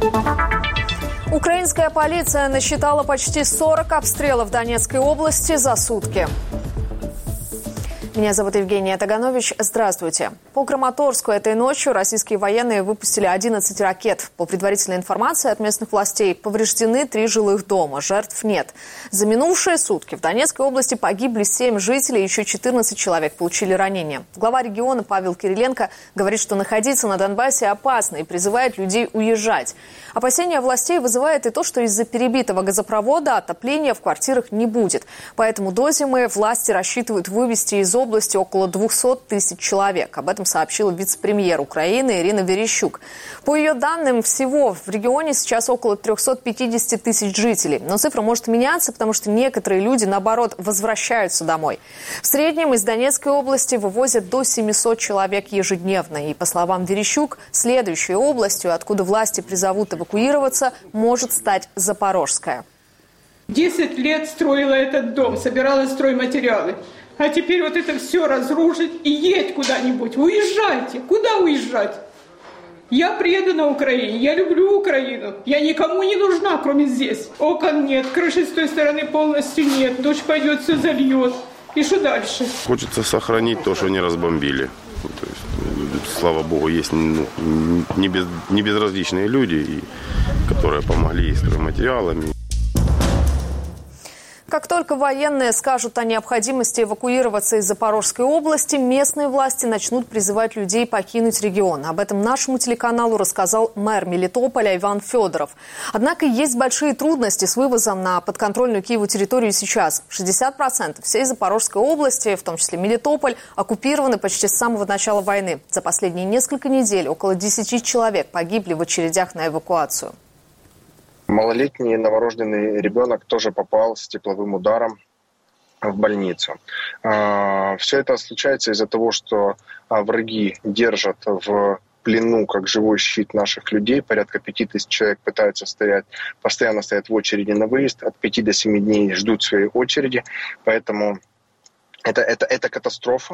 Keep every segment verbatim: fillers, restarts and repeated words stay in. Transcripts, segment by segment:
Украинская полиция насчитала почти сорок обстрелов в Донецкой области за сутки. Меня зовут Евгения Таганович. Здравствуйте. По Краматорску этой ночью российские военные выпустили одиннадцать ракет. По предварительной информации от местных властей, повреждены три жилых дома. Жертв нет. За минувшие сутки в Донецкой области погибли семь жителей, еще четырнадцать человек получили ранения. Глава региона Павел Кириленко говорит, что находиться на Донбассе опасно и призывает людей уезжать. Опасения властей вызывает и то, что из-за перебитого газопровода отопления в квартирах не будет. Поэтому до зимы власти рассчитывают вывести из области около двухсот тысяч человек. Об этом сообщила вице-премьер Украины Ирина Верещук. По ее данным, всего в регионе сейчас около трёхсот пятидесяти тысяч жителей. Но цифра может меняться, потому что некоторые люди, наоборот, возвращаются домой. В среднем из Донецкой области вывозят до семисот человек ежедневно. И, по словам Верещук, следующей областью, откуда власти призовут эвакуироваться, может стать Запорожская. Десять лет строила этот дом, собирала стройматериалы. А теперь вот это все разрушить и едь куда-нибудь. Уезжайте. Куда уезжать? Я предана Украине. Я люблю Украину. Я никому не нужна, кроме здесь. Окон нет. Крыши с той стороны полностью нет. Дождь пойдет, все зальет. И что дальше? Хочется сохранить то, что не разбомбили. То есть, слава богу, есть ну, не, без, не безразличные люди, и, которые помогли и стройматериалами. Как только военные скажут о необходимости эвакуироваться из Запорожской области, местные власти начнут призывать людей покинуть регион. Об этом нашему телеканалу рассказал мэр Мелитополя Иван Федоров. Однако есть большие трудности с вывозом на подконтрольную Киеву территорию сейчас. шестьдесят процентов всей Запорожской области, в том числе Мелитополь, оккупированы почти с самого начала войны. За последние несколько недель около десяти человек погибли в очередях на эвакуацию. Малолетний новорожденный ребенок тоже попал с тепловым ударом в больницу. Все это случается из-за того, что враги держат в плену как живой щит наших людей. Порядка пяти тысяч человек пытаются стоять, постоянно стоят в очереди на выезд. От пяти до семи дней ждут своей очереди. Поэтому это, это, это катастрофа.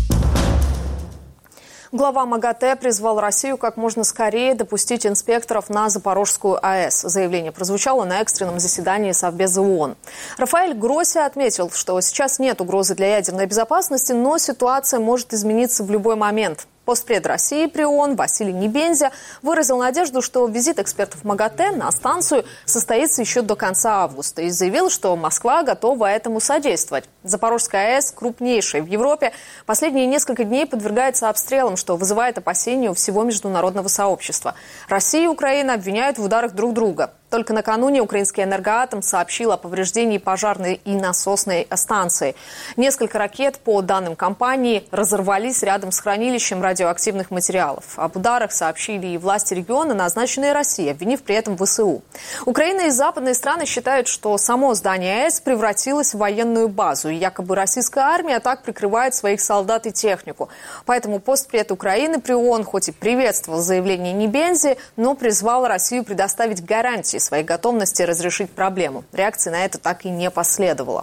Глава МАГАТЭ призвал Россию как можно скорее допустить инспекторов на Запорожскую АЭС. Заявление прозвучало на экстренном заседании Совбеза ООН. Рафаэль Гросси отметил, что сейчас нет угрозы для ядерной безопасности, но ситуация может измениться в любой момент. Постпред России при ООН Василий Небензя выразил надежду, что визит экспертов МАГАТЭ на станцию состоится еще до конца августа и заявил, что Москва готова этому содействовать. Запорожская АЭС, крупнейшая в Европе, последние несколько дней подвергается обстрелам, что вызывает опасения у всего международного сообщества. Россия и Украина обвиняют в ударах друг друга. Только накануне украинский «Энергоатом» сообщил о повреждении пожарной и насосной станции. Несколько ракет, по данным компании, разорвались рядом с хранилищем радиоактивных материалов. Об ударах сообщили и власти региона, назначенные Россией, обвинив при этом ВСУ. Украина и западные страны считают, что само здание АЭС превратилось в военную базу, и якобы российская армия так прикрывает своих солдат и технику. Поэтому постпред Украины при ООН хоть и приветствовал заявление Небензи, но призвал Россию предоставить гарантии своей готовности разрешить проблему. Реакции на это так и не последовало.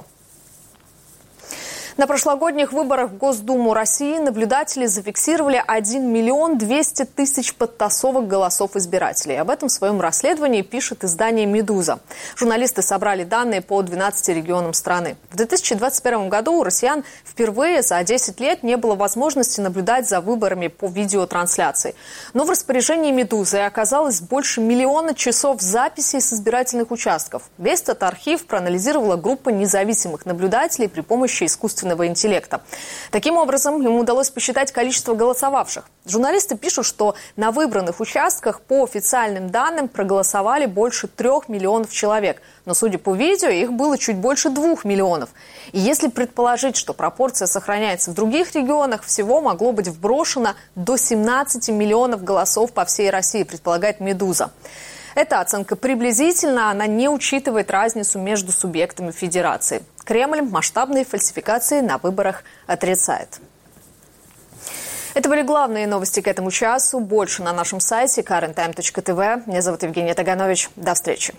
На прошлогодних выборах в Госдуму России наблюдатели зафиксировали один миллион двести тысяч подтасовок голосов избирателей. Об этом в своем расследовании пишет издание «Медуза». Журналисты собрали данные по двенадцати регионам страны. В две тысячи двадцать первом году у россиян впервые за десять лет не было возможности наблюдать за выборами по видеотрансляции. Но в распоряжении «Медузы» оказалось больше миллиона часов записей с избирательных участков. Весь этот архив проанализировала группа независимых наблюдателей при помощи искусственного интеллекта. Таким образом, ему удалось посчитать количество голосовавших. Журналисты пишут, что на выбранных участках по официальным данным проголосовали больше трех миллионов человек. Но, судя по видео, их было чуть больше двух миллионов. И если предположить, что пропорция сохраняется в других регионах, всего могло быть вброшено до семнадцати миллионов голосов по всей России, предполагает «Медуза». Эта оценка приблизительна, она не учитывает разницу между субъектами федерации. Кремль масштабные фальсификации на выборах отрицает. Это были главные новости к этому часу. Больше на нашем сайте карен тайм точка ти ви. Меня зовут Евгения Таганович. До встречи.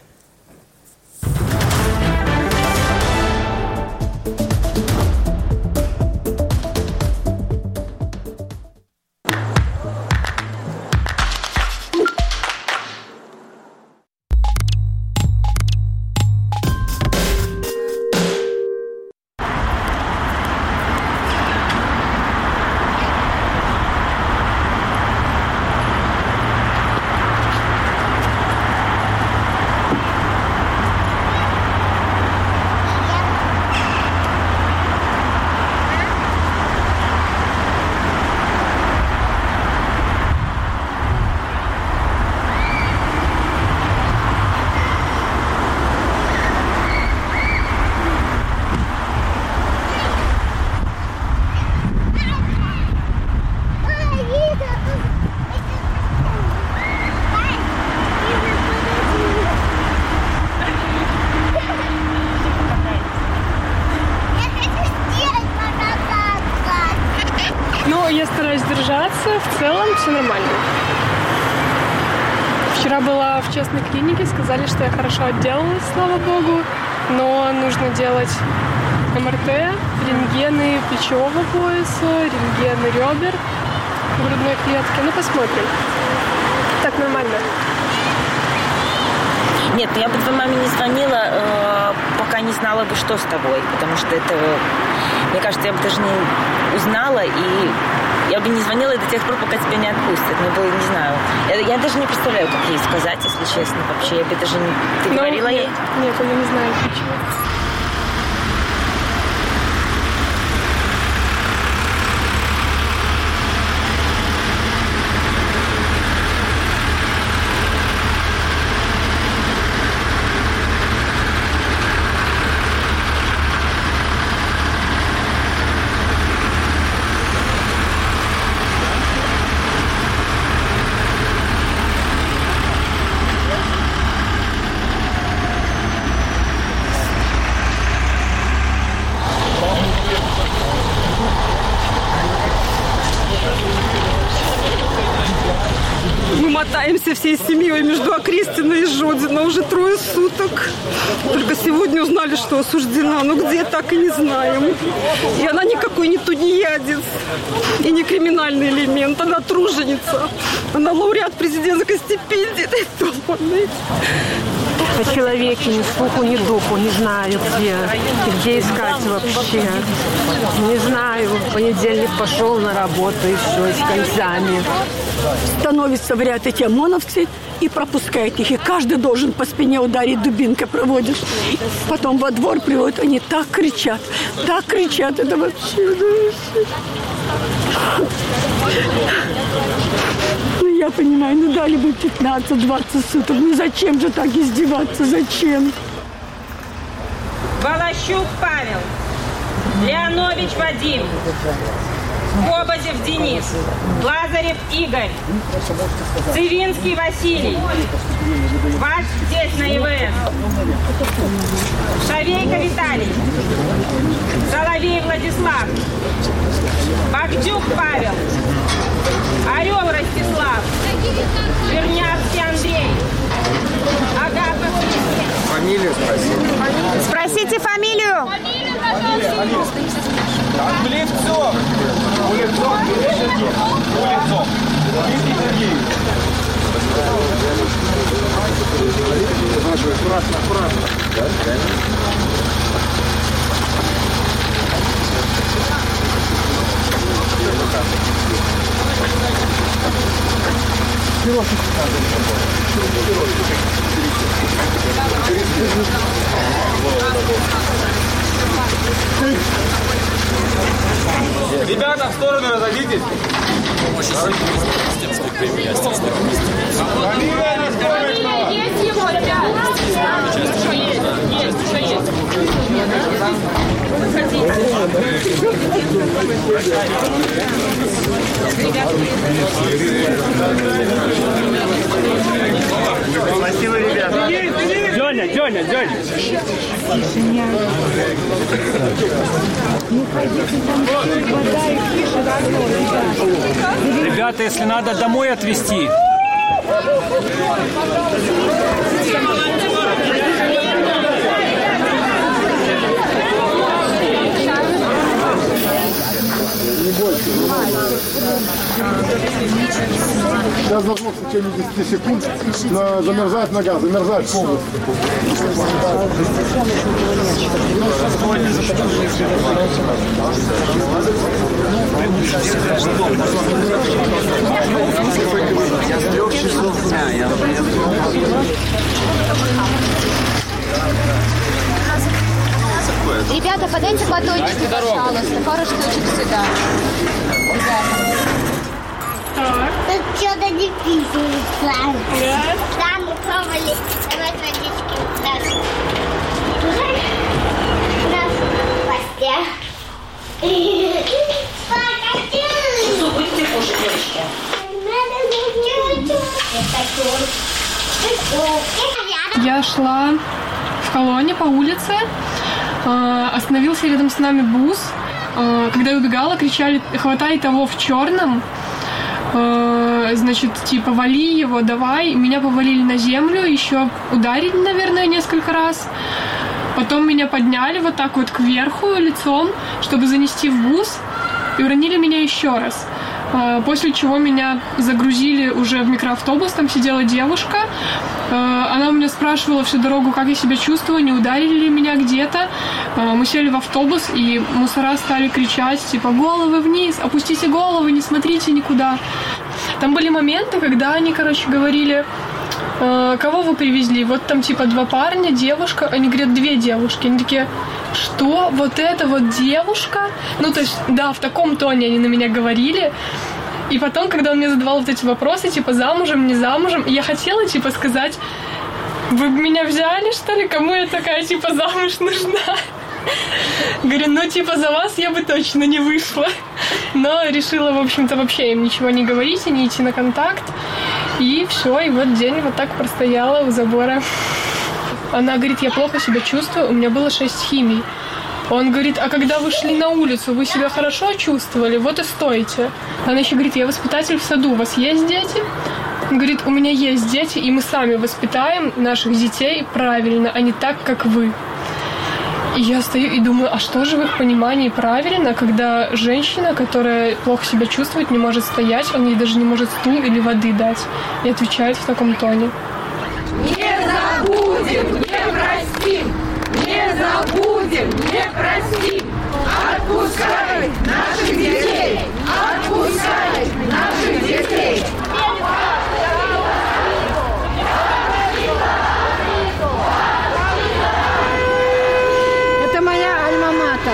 в целом все нормально. Вчера была в частной клинике, сказали, что я хорошо отделалась, слава богу, но нужно делать эм эр тэ, рентгены плечевого пояса, рентгены ребер, грудной клетки. Ну, посмотрим. Так нормально. Нет, я бы твоей маме не звонила, э, пока не знала бы, что с тобой. Потому что это, мне кажется, я бы даже не узнала, и я бы не звонила до тех пор, пока тебя не отпустят. Мне было, не знаю. Я, я даже не представляю, как ей сказать, если честно. Вообще, я бы даже не... Ты Но говорила нет, ей? Нет, она не знает ничего. Мы мотаемся всей семьей между Окристиной и Жодино уже трое суток. Только сегодня узнали, что осуждена, но где, так и не знаем. И она никакой не тунеядец и не криминальный элемент, она труженица. Она лауреат президентской стипендии. О человеке ни слуху, ни духу, не знаю где, где искать вообще. Не знаю, в понедельник пошел на работу и все, с концами. Становятся в ряд эти ОМОНовцы и пропускают их. И каждый должен по спине ударить, дубинкой проводишь. Потом во двор приводят, они так кричат, так кричат, это вообще... Ну, я понимаю, ну дали бы пятнадцать-двадцать суток. Ну зачем же так издеваться, зачем? Волощук Павел, Леонович Вадим, Кобозев Денис, Лазарев Игорь, Цивинский Василий, ваш здесь на ИВС, Шавейко Виталий, Соловей Владислав, Бахтюк Павел, Орел Ростислав, Вернявский Андрей, Агапов Кристина. Фамилию спросите. Спросите фамилию. Фамилию, пожалуйста. Улицов. Улицов. Улицов. Аккуратно, аккуратно. Ребята, в сторону разойдитесь. Фамилия есть его, ребята? Еще есть, есть, еще есть. Спасибо, ребята. Дёня, Дёня, Дёня. Ребята, если надо, домой отвезти. Сейчас должно в течение десяти секунд на, замерзать нога, замерзать полностью. Я с трех часов дня. Я... Ребята, подайте батончики, пожалуйста. Пару штучек сюда. Ребята. Тут что-то не писается. Да, мы пробовали. Давай водички. Да. Нас в постель. Что будете кушать, девочки? Я шла в колонне по улице. Остановился рядом с нами бус. Когда я убегала, кричали: «Хватай того в черном!» значит, типа, вали его, давай. Меня повалили на землю, еще ударили, наверное, несколько раз. Потом меня подняли вот так вот кверху лицом, чтобы занести в бус, и уронили меня еще раз. После чего меня загрузили уже в микроавтобус, там сидела девушка. Она у меня спрашивала всю дорогу, как я себя чувствую, не ударили ли меня где-то. Мы сели в автобус, и мусора стали кричать, типа, головы вниз, опустите головы, не смотрите никуда. Там были моменты, когда они, короче, говорили, кого вы привезли? Вот там типа два парня, девушка. Они говорят, две девушки. Они такие, что? Вот это вот девушка? Ну, то есть, да, в таком тоне они на меня говорили. И потом, когда он мне задавал вот эти вопросы, типа, замужем, не замужем, я хотела, типа, сказать, вы меня взяли, что ли? Кому я такая, типа, замуж нужна? Говорю, ну, типа, за вас я бы точно не вышла. Но решила, в общем-то, вообще им ничего не говорить и не идти на контакт. И все, и вот день вот так простояла у забора. Она говорит, я плохо себя чувствую, у меня было шесть химий. Он говорит, а когда вы шли на улицу, вы себя хорошо чувствовали? Вот и стойте. Она еще говорит, я воспитатель в саду, у вас есть дети? Он говорит, у меня есть дети, и мы сами воспитаем наших детей правильно, а не так, как вы. И я стою и думаю, а что же в их понимании правильно, когда женщина, которая плохо себя чувствует, не может стоять, он ей даже не может стул или воды дать. И отвечает в таком тоне. Не забудем, не простим, не забудем, не простим. Отпускай наших детей, отпускай наших детей. Это моя альма-матер.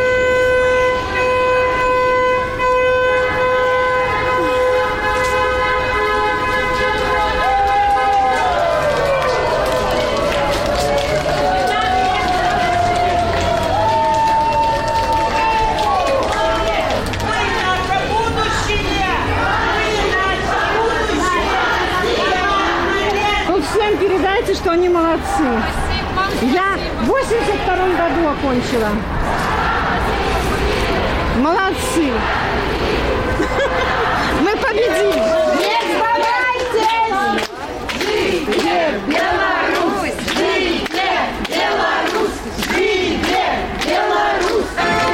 Тут всем передайте, что они молодцы. Я в восемьдесят втором году окончила. Молодцы. Мы победим. Не сдавайтесь! Жить Беларусь! Жить Беларусь! Жить Беларусь!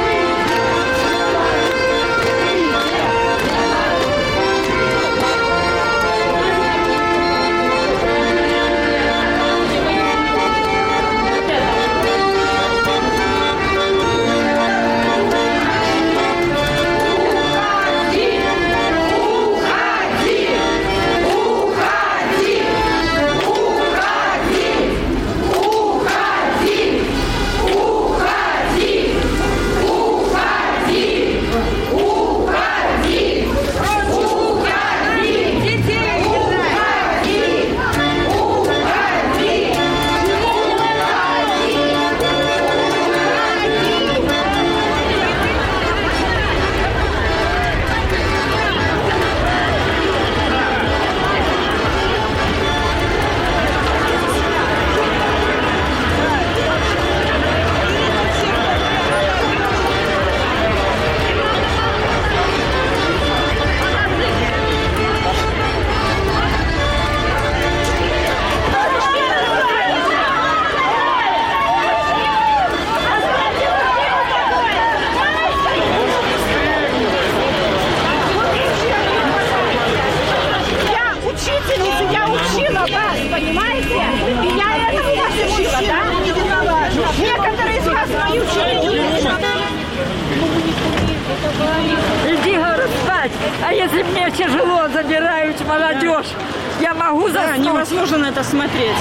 Иди, говорю, спать. А если мне тяжело, забирают молодежь, я могу заснуть. Да, невозможно на это смотреть.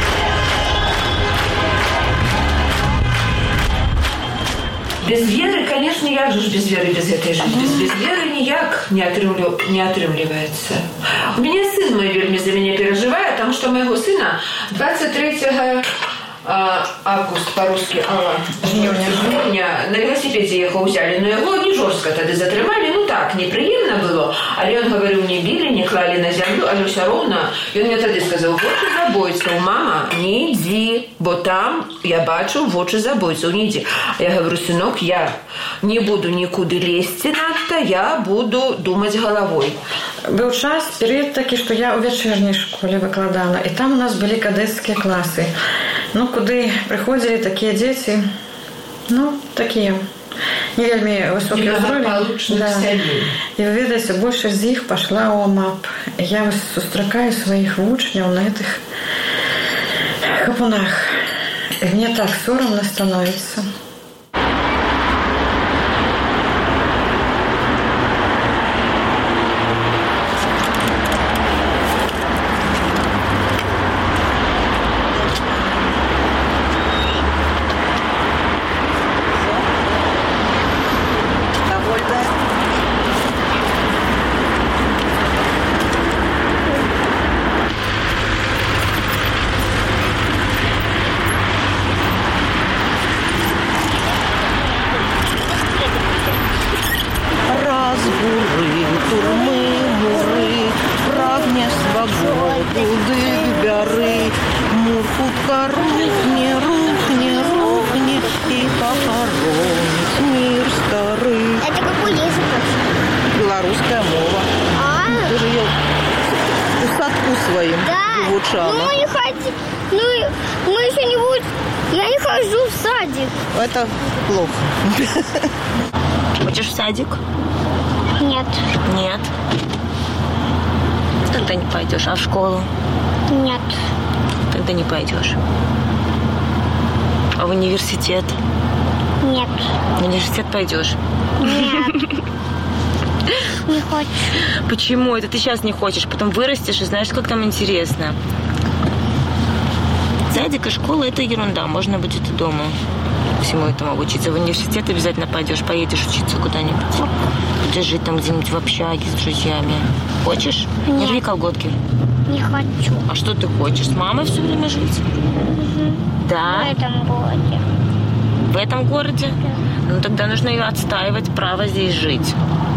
Без веры, конечно, як же ж без веры, без этой жизни. Без, без веры ніяк не, отрывлю, не отрывливается. У меня сын мой вельми за меня переживает, потому что моего сына двадцать третьего августа по-русски, ага, жнюня, на велосипеде ехал, взяли, но его не жестко тогда затримали, ну так, так неприємно було, але він говорив, не били, не клали на землю, але все равно, він мені тоді сказав, в очі забойців, мама, не йди, бо там, я бачу, в очі забойців, не йди. А я говорю, синок, я не буду нікуди лізти надто, я буду думати головою. Був час, період такий, що я у вечірній школі викладала, і там у нас були кадетські класи, ну, куди приходили такі діти, ну, такі, не вельми высокий уровень. Да. И вы видите, больше из них пошла ОМАП. Я сустракаю своих учнів на этих хапунах. И мне так соромно становится. Это плохо. Хочешь в садик? Нет. Нет. Тогда не пойдешь. А в школу? Нет. Тогда не пойдешь. А в университет? Нет. В университет пойдешь? Нет. Не хочу. Почему? Это ты сейчас не хочешь, потом вырастешь и знаешь, как там интересно. Садик и школа – это ерунда. Можно будет и дома всему этому обучиться. В университет обязательно пойдешь, поедешь учиться куда-нибудь. Будешь жить там где-нибудь в общаге с друзьями. Хочешь? Нет. Не рви колготки. Не хочу. А что ты хочешь? С мамой все время жить? Угу. Да? В этом городе. В этом городе? Да. Ну тогда нужно ее отстаивать, право здесь жить.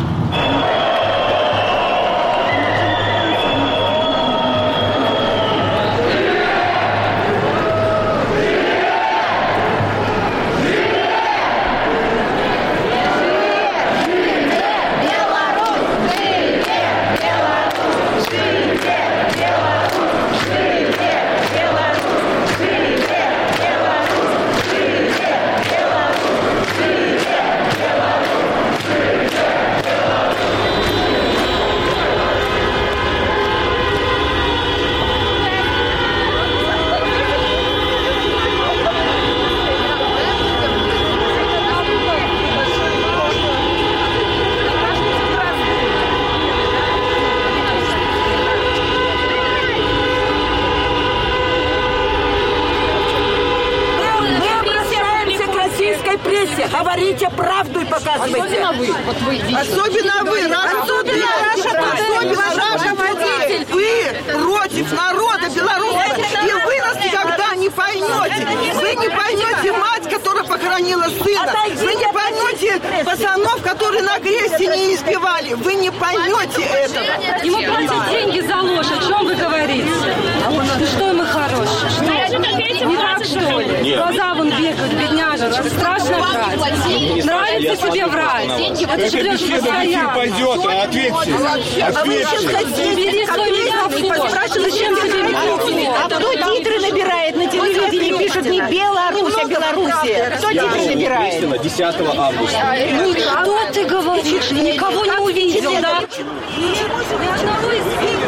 Говорите правду и показывайте. Особенно вы. Вот вы Особенно вы. Особенно Раша водитель. Вы против народа белорусского. И вы нас никогда не поймете. Вы не поймете мать, которая похоронила сына. Вы не поймете пацанов, которые на кресте не избивали. Вы не поймете этого. Ему платят деньги за ложь. О чем вы говорите? Ну что мы хорошие? Не так, что ли? Нет. Глаза вон бегают, бедняжечка. Страшно врать. Нравится тебе врать. Это же постоянно. Пойдет, ответьте. Ответьте. Бери свой микрофон. Зачем тебе микрофон? А кто титры набирает на телевидении? Пишут не Беларусь, а Белоруссия. Кто титры набирает? десятого августа. Что ты говоришь? Никого не увидел, да? Ни одного из них.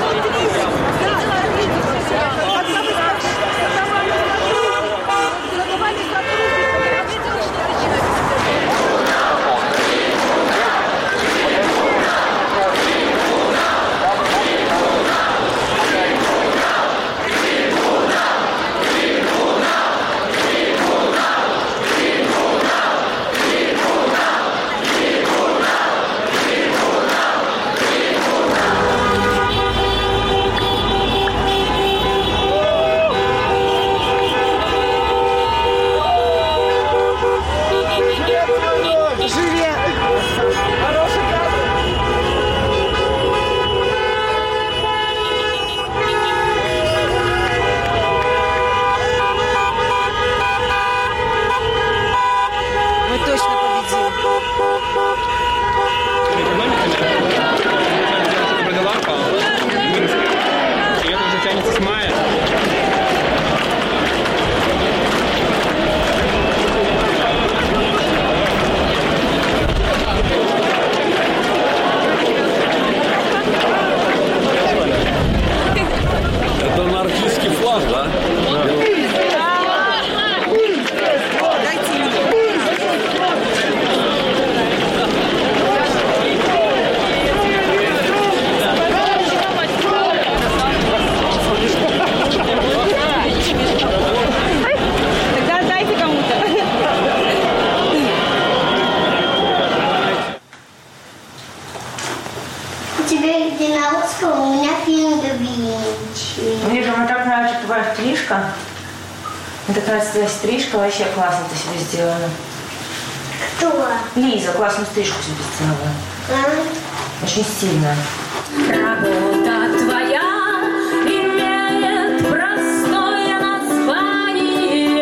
стрижка. Это как раз твоя стрижка, вообще классно ты себе сделала. Кто? Лиза, классную стрижку себе сделала. А? Очень стильно. Работа твоя имеет простое название.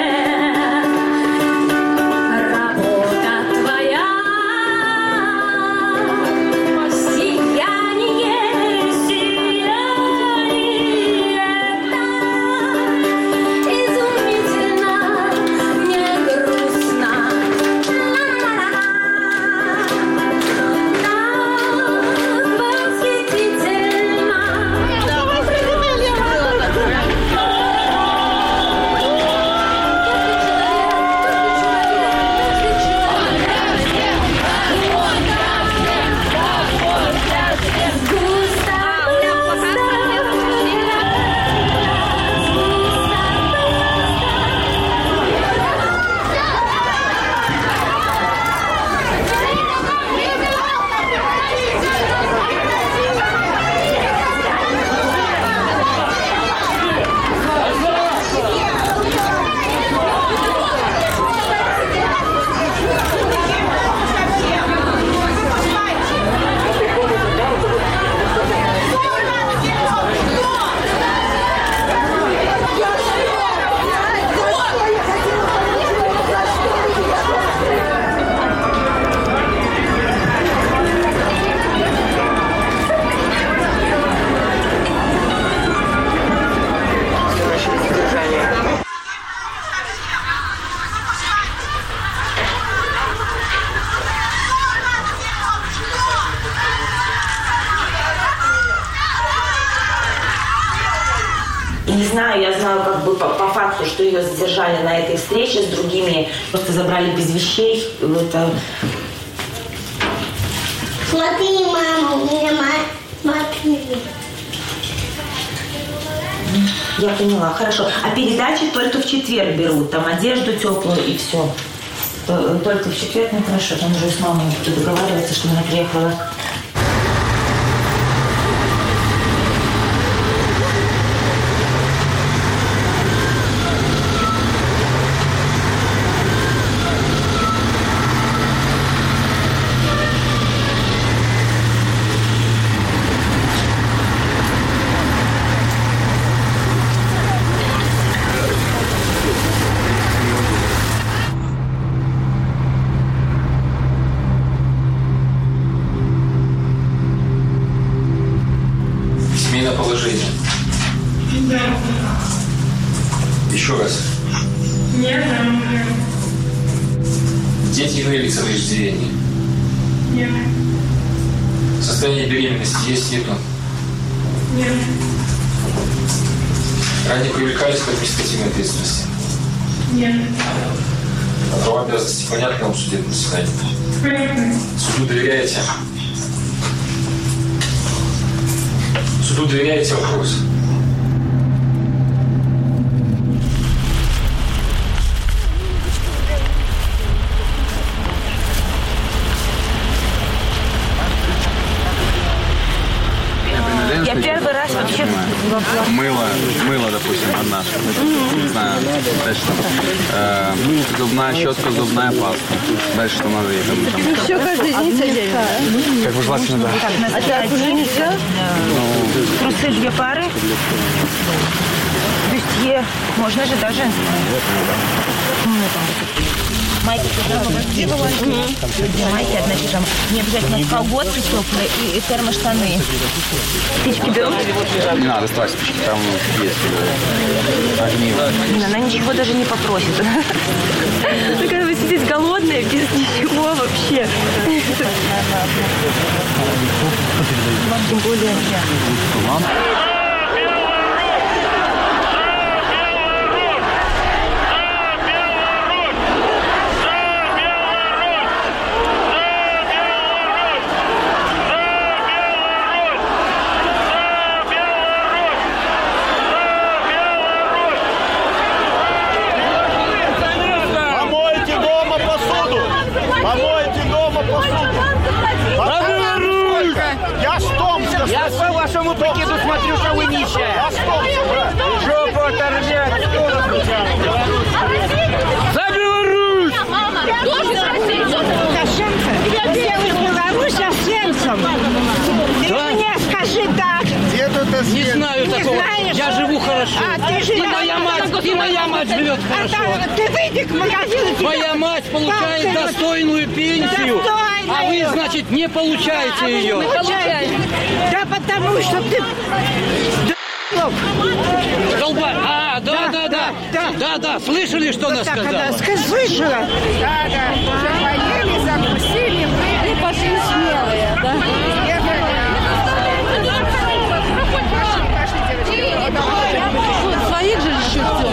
Работа твоя сияние, сияние это изумительно, не грустно. Не знаю, я знаю как бы по, по факту, что ее задержали на этой встрече с другими, просто забрали без вещей. Это... Смотри, мама, у меня смотри. Я поняла, хорошо. А передачи только в четверг берут, там одежду теплую и все. Только в четверг, ну хорошо, там уже с мамой буду договариваться, что она приехала. Положение. Да. Еще раз. Нет, нет. Дети иные лица на иждивении. Нет. Состояние беременности есть, нету? Нет. Ранее привлекались к административной ответственности? Нет. А права обязанности понятны вам в судебном заседании? Понятно. Суду доверяете? Суду доверяете вопрос? Я первый раз вообще... Мыло, мыло, допустим, одна. Не знаю, дальше там. Э, зубная щетка, зубная паста. Дальше что надо ей там. Все каждый день садись. Как бы желательно, да. А ты один все? Трусы две пары? Бюстье. Можно же, да, женское? Майки пижама. Майки, одна пижама. Не обязательно колготки теплые и, и термоштаны. Спички берем? Не надо ставить спички, там есть огниво. Она ничего даже не попросит. Когда вы сидите голодные, без ничего вообще. Тем более... Я с Томска. Я с вашему прикиду смотрю, что вы нищая. Жопу оторвет. За Беларусь! Лукашенко сделай Беларусь освенцем. Ты мне скажи так. Не знаю не такого. Знаешь, я живу хорошо. А, ты живешь. И моя мать, и моя мать живет хорошо. А, ты выйди к магазину. Моя мать получает Там, достойную пенсию. Достойную. А вы, значит, не получаете а ее. Не получаете. Да потому что ты... Долба... А, да, да, да. Да, да, да. да. Слышали, что она сказала? Она слышала. Да, да. Уже поели, закусили, мы и пошли смелые, да? Своих же еще все.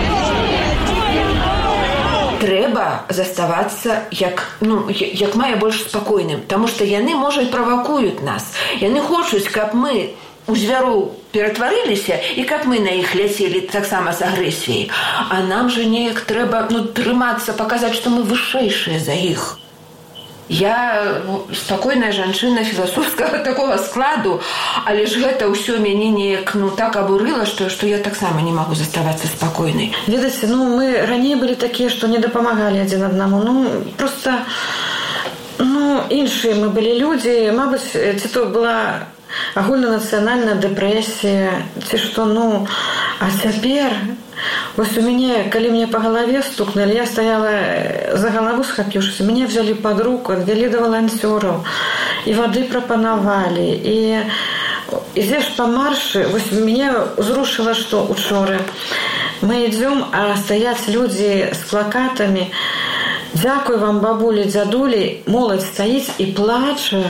Трэба заставацца як, ну, як мае больш спакойным, таму што яны, можа, і правакуюць нас. Яны хочуць, каб мы у звяроў ператварыліся і каб мы на іх ляцелі таксама з агрэсіяй. А нам жа неяк трэба, ну, трымацца, паказаць, што мы вышэйшыя за іх. Я спакойная жанчына філасофскага такого складу, але ж гэта ўсё мяне неяк, ну, так абурыла, што, што я таксама не магу заставацца спакойнай. Ведаеце, ну, мы раней былі такія, што не дапамагалі адзін аднаму. Ну, просто, ну, іншыя мы былі людзі. Мабыць, ці то была агульнанацыянальная дэпрэсія, ці што, ну, а цяпер... Вось у мяне, калі мне по галаве стукнули, я стаяла за галаву схапіўшыся, мяне взяли под руку, адвялі да валанцёраў, і вады прапанавалі, і ідзеш па маршы. Вось мяне узрушыла, што учора мы ідзём, а стаяць людзі з плакатамі: «Дзякуй вам, бабулі, дзядулі», моладзь стаіць і плача.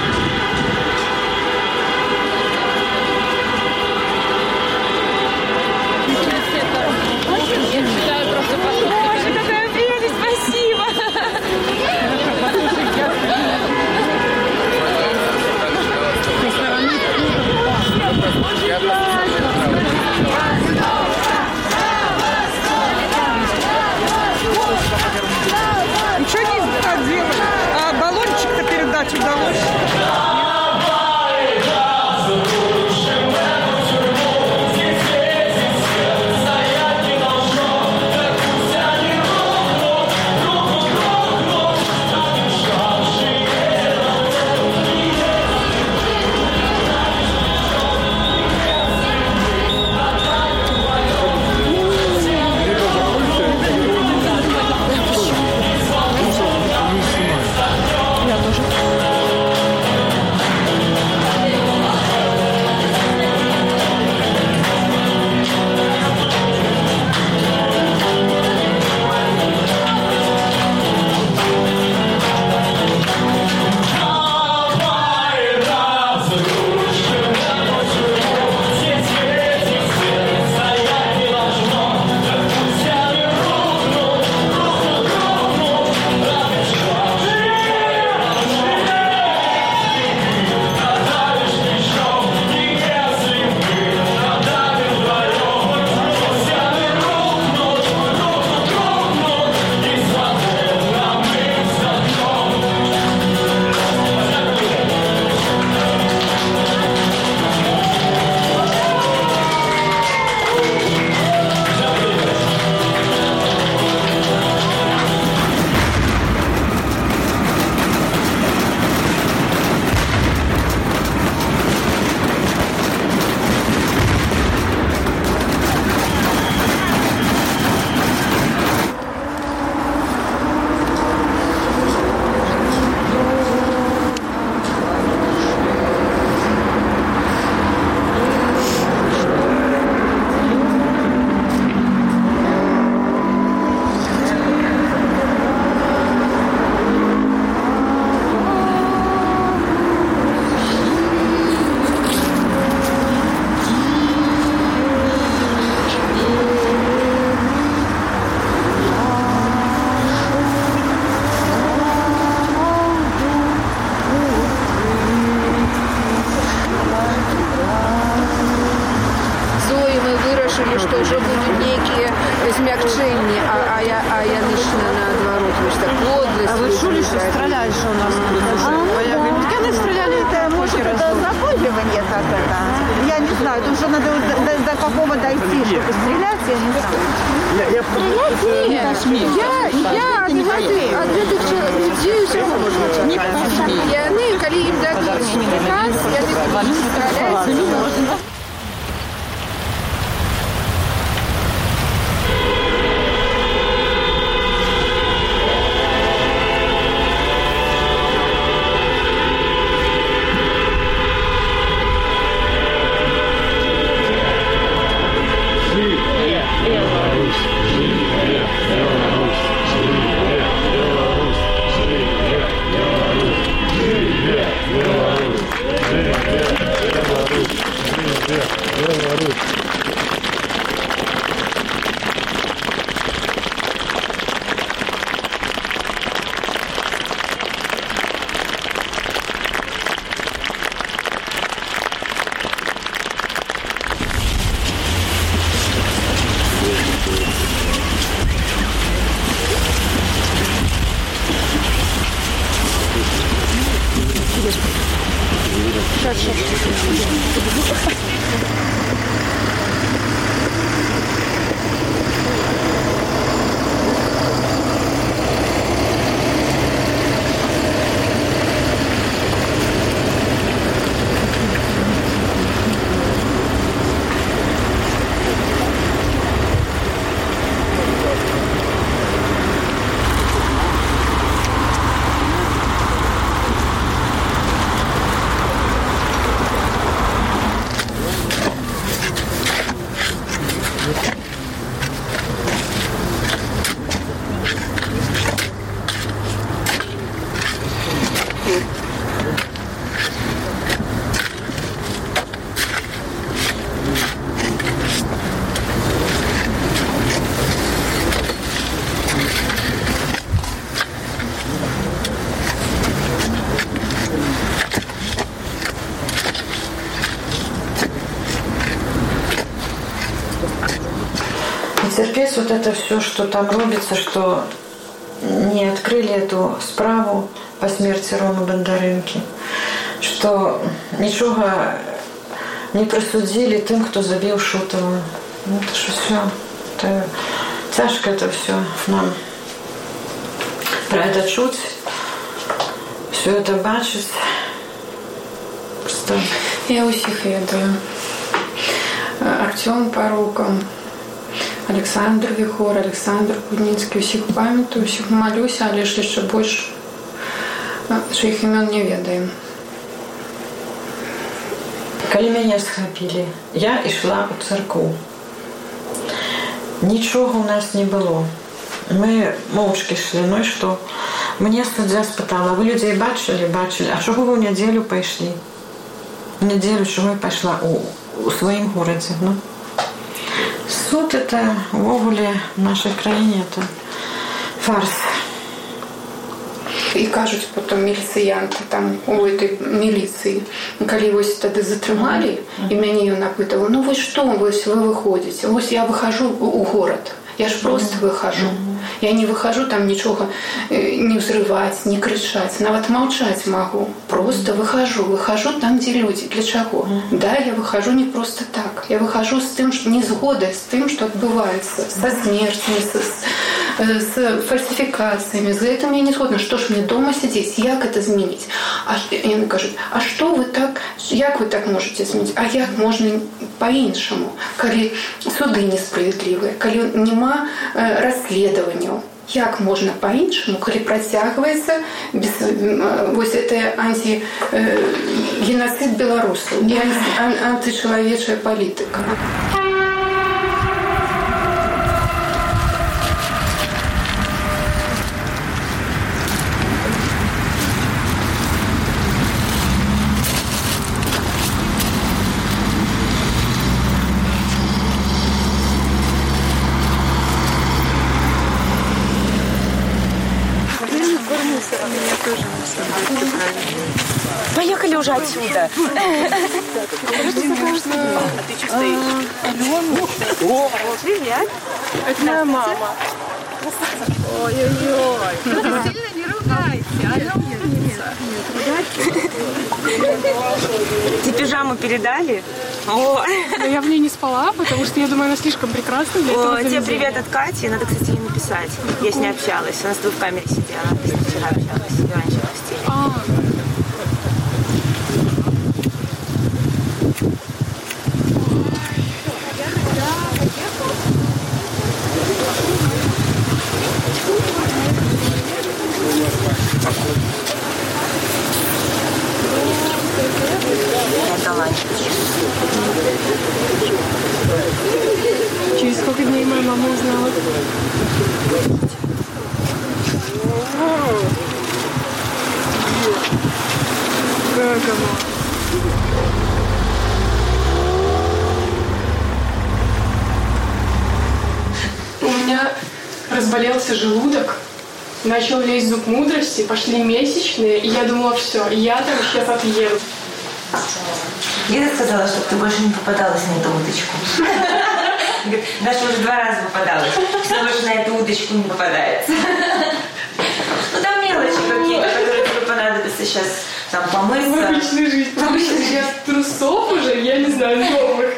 Ничего не сделали. А баллончик-то передать удалось. змягчэнні, а, а, я, а яны ж наадварот, вось так подласць. А вы чули, что стреляли, что у нас будет? А, ну, да. Когда стреляли, это, может, это запугивание как это. Я не знаю, тут уже надо до, до, до какого дойти, чтобы стрелять, я не знаю. Я, я... Стрелять нет. Я, я от гэтых людзей усяго не пасмею. Яны, калі ім дадуць приказ, яны будуць страляць. Сейчас, сейчас, сейчас. Терпеть вот это все, что там робится, что не открыли эту справу по смерти Ромы Бондаренки, что ничего не присудили тем, кто забил Шутова. Ну, это же все, это тяжко это все нам про это чуть, все это бачить. Просто... Я усіх ведаю. Артем Парукам, Александр Вихор, Александр Кудніцкі, усіх пам'ятаю, усіх малюся, але ж яшчэ больш, що іх імён не ведаем. Калі мяне схапілі, я ішла ў царкву. Нічога ў нас не было. Мы моўчкі шлі, ну і што? Мне суддзя спытала, вы людзей бачылі, бачылі, а чого вы ў нядзелю пайшлі? У нядзелю чого я пайшла у, у сваім горадзе, ну? Суд это увогуле в нашей краіне это фарс. І кажуць потом міліцыянты там у этой міліцыі, калі вось тады затрымалі, і мяне ён апытаў, ну вы што, вось вы выходзіце, вось я выхожу у горад, я ж просто выхожу. Я не выхожу там нічога не взрываць, не крычаць, нават маўчаць магу. Просто выхожу, выхожу там, дзе людзі. Для чаго? Да, я выхожу не просто так. Я выхожу з тым, што не згодай з тым, што адбываецца, са смерцямі, з фальсіфікацыямі. З гэтым я не згодна. Што ж мне дома сядзець? Як это зменіць? А яны кажуць, а што вы так, як вы так можете зменіць? А як можна па-іншаму, калі суды несправядлівыя, калі няма расследаванняў? Як можна па-іншаму, калі працягваецца без, вось это антигеноцид беларусаў і антычалавечая палітыка? Поехали уже отсюда. А ты что стоишь? Привет. Это моя мама. Ой-ой-ой. Сильно не ругайся. Она умница. Тебе пижаму передали? О. Но я в ней не спала, потому что я думаю, она слишком прекрасна для этого. О, тебе привет от Кати. Надо, кстати, ей написать. Я с ней общалась. Она с тобой в камере сидела. Я с ней вчера общалась. Раньше в постели. А. Через сколько дней моя мама узнала? Как она? У меня разболелся желудок, начал лезть зуб мудрости, пошли месячные, и я думала, все, я там сейчас отъеду. Лиза сказала, чтобы ты больше не попадалась на эту удочку. Говорит, Даша уже два раза попадалась, все больше на эту удочку не попадается. Ну там мелочи какие-то, которые тебе понадобятся сейчас, там помыться. В обычной жизни. В обычной жизни. Я трусов уже, я не знаю, новых.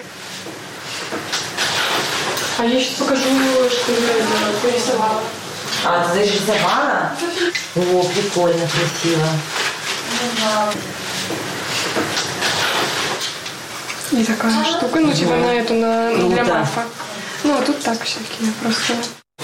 А я сейчас покажу, что я порисовала. А, ты даже рисовала? О, прикольно, красиво. И такая штука, ну типа на эту, на, ну, для да. Мафа. Ну, а тут так всякие просто.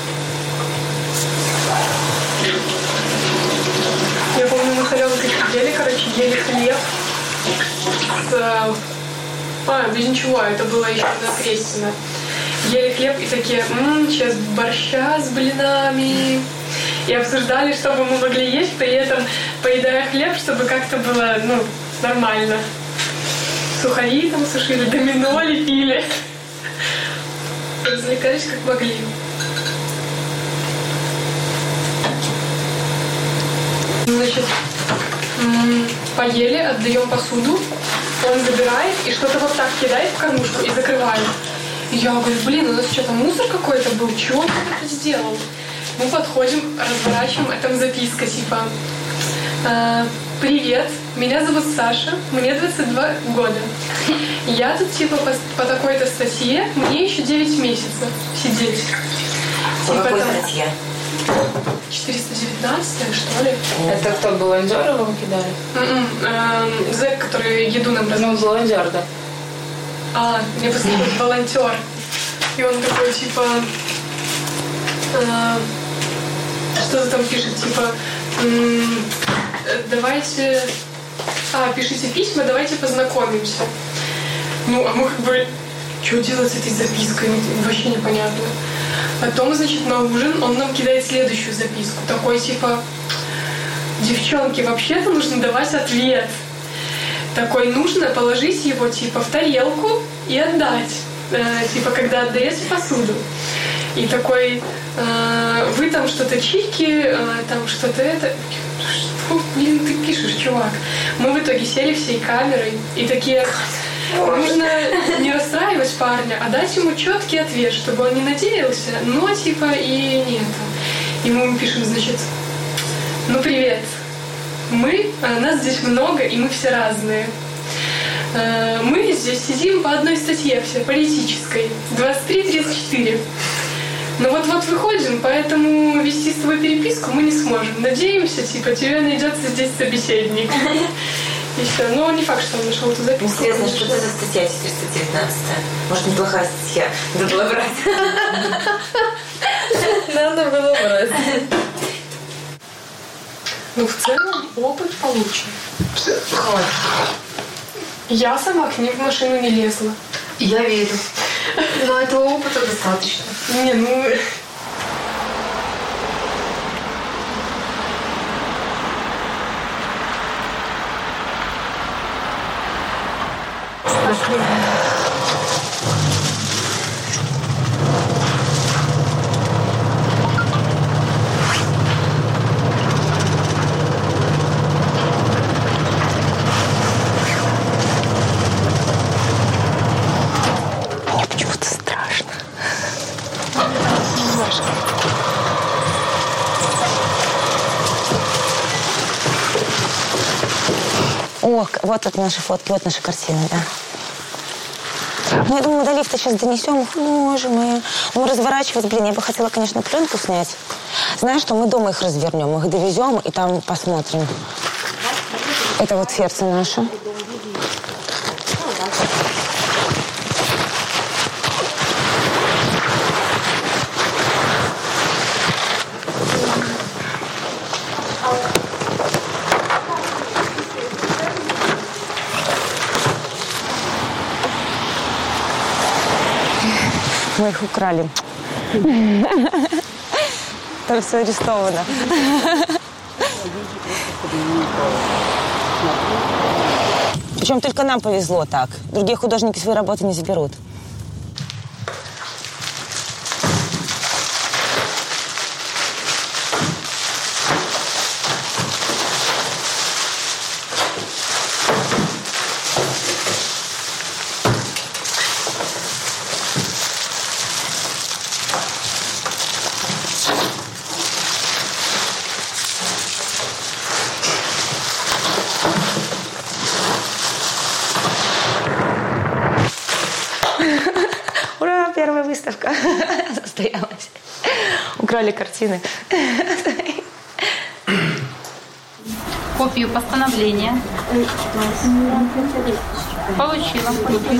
Я помню, мы халявы ели, короче, ели хлеб с... А, без ничего, это было еще на Крестина. Ели хлеб и такие, м-м, сейчас борща с блинами. И обсуждали, что бы мы могли есть, при этом поедая хлеб, чтобы как-то было, ну, нормально. Сухари там сушили, домино лепили. Развлекались как могли. Значит, поели, отдаем посуду, он забирает и что-то вот так кидает в кормушку и закрывает. И я говорю, блин, у нас что-то мусор какой-то был, чего он это сделал? Мы подходим, разворачиваем, а там записка типа... Привет, меня зовут Саша, мне двадцать два года. Я тут типа по, по такой-то статье, мне еще девять месяцев сидеть. По типа, какой там, статье? четыреста девятнадцать, что ли? Это кто, волонтеры вам кидали? Mm-mm, зэк, который еду нам разносит. Ну, волонтер, да. А, мне посмотрел волонтер. И он такой, типа... Э, что-то там пишет, типа... М- давайте... А, пишите письма, давайте познакомимся. Ну, а мы как бы... Что делать с этой запиской? Вообще непонятно. Потом, значит, на ужин он нам кидает следующую записку. Такой, типа... Девчонки, вообще-то нужно давать ответ. Такой, нужно положить его, типа, в тарелку и отдать. Э, типа, когда отдаете посуду. И такой, э, вы там что-то чики, э, там что-то это... Что, блин, ты пишешь, чувак? Мы в итоге сели всей камерой и такие... Нужно не расстраивать парня, а дать ему четкий ответ, чтобы он не надеялся, но типа и нет. И мы ему пишем, значит, ну привет, мы, нас здесь много, и мы все разные. Мы здесь сидим по одной статье, все политической, двадцать три тридцать четыре. Но вот-вот выходим, поэтому вести с тобой переписку мы не сможем. Надеемся, типа, тебе найдется здесь собеседник. И все. Но не факт, что он нашел эту записку. Интересно, что это за статья четыреста девятнадцать? Может, неплохая статья. Надо было брать. Надо было брать. Ну, в целом, опыт получен. Я сама к ним в машину не лезла. Я верю. Но этого опыта достаточно. Не, ну... О, вот это наши фотки, вот наши картины, да. Ну, я думаю, до лифта сейчас донесем. Боже мой. Ну, разворачивать, блин, я бы хотела, конечно, пленку снять. Знаешь что, мы дома их развернем, их довезем и там посмотрим. Это вот сердце наше. Мы их украли. Там все арестовано. Причем только нам повезло так. Другие художники свои работы не заберут. Ура, первая выставка состоялась. Украли картины. Копию постановления. Получила.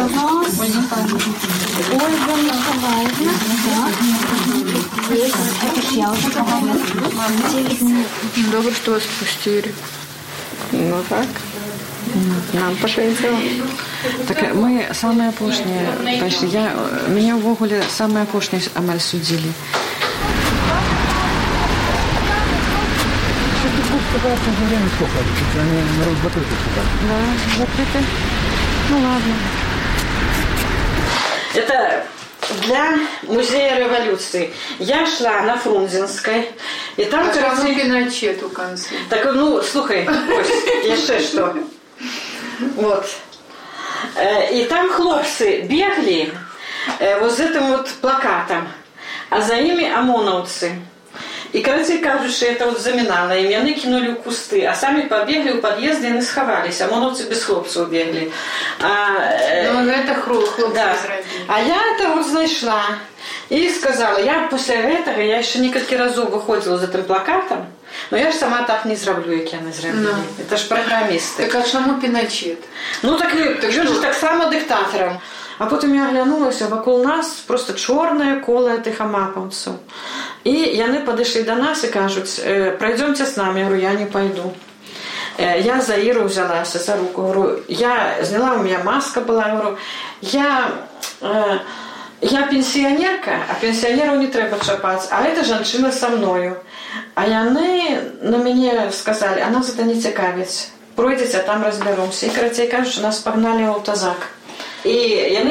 Ольга Николаевна. Это ж я уже говорила. Добре, что вас пустили. Ну так. Нам пошвенціло. Так ми саме опошнє пішли. Я, мене ввогуле саме опошнє амаль судили. Да, закрыто. Ну ладно. Это для музея революции. Я шла на Фрунзенской. И там а картин... Пиночет у конца. Так, ну, слухай, ось, я ще что. Вот. И там хлопцы бегали вот с этим вот плакатом, а за ними ОМОНовцы. И, короче, кажуть, що це от замінало їм. Вони кинули в кусти, а самі побігли у під'їзд і не сховалися. ОМОНовці без хлопців бігли. А, ну, це хлопці да. А я це от знайшла і сказала, я після цього, я ще кілька разів виходила за тим плакатом, но я ж сама так не зроблю, як я не зроблю. No. Це ж програмісти. Так а чому Піночет? Ну так, так він ж так само диктатором. А потім я оглянулася, вокруг нас просто чорне коло тих амаповців. І вони підійшли до нас і кажуть, пройдемте з нами. Я говорю, я не пойду. Я за Иру взялась, за руку. Говорю, я зняла, у меня маска была. Я говорю, я, я пенсионерка, а пенсионеру не треба чапать. А эта женщина со мною. А вони на мене сказали, а нас это не цікавить. Пройдете, а там разберемся. И, короче, кажуть, що нас погнали в автозак. І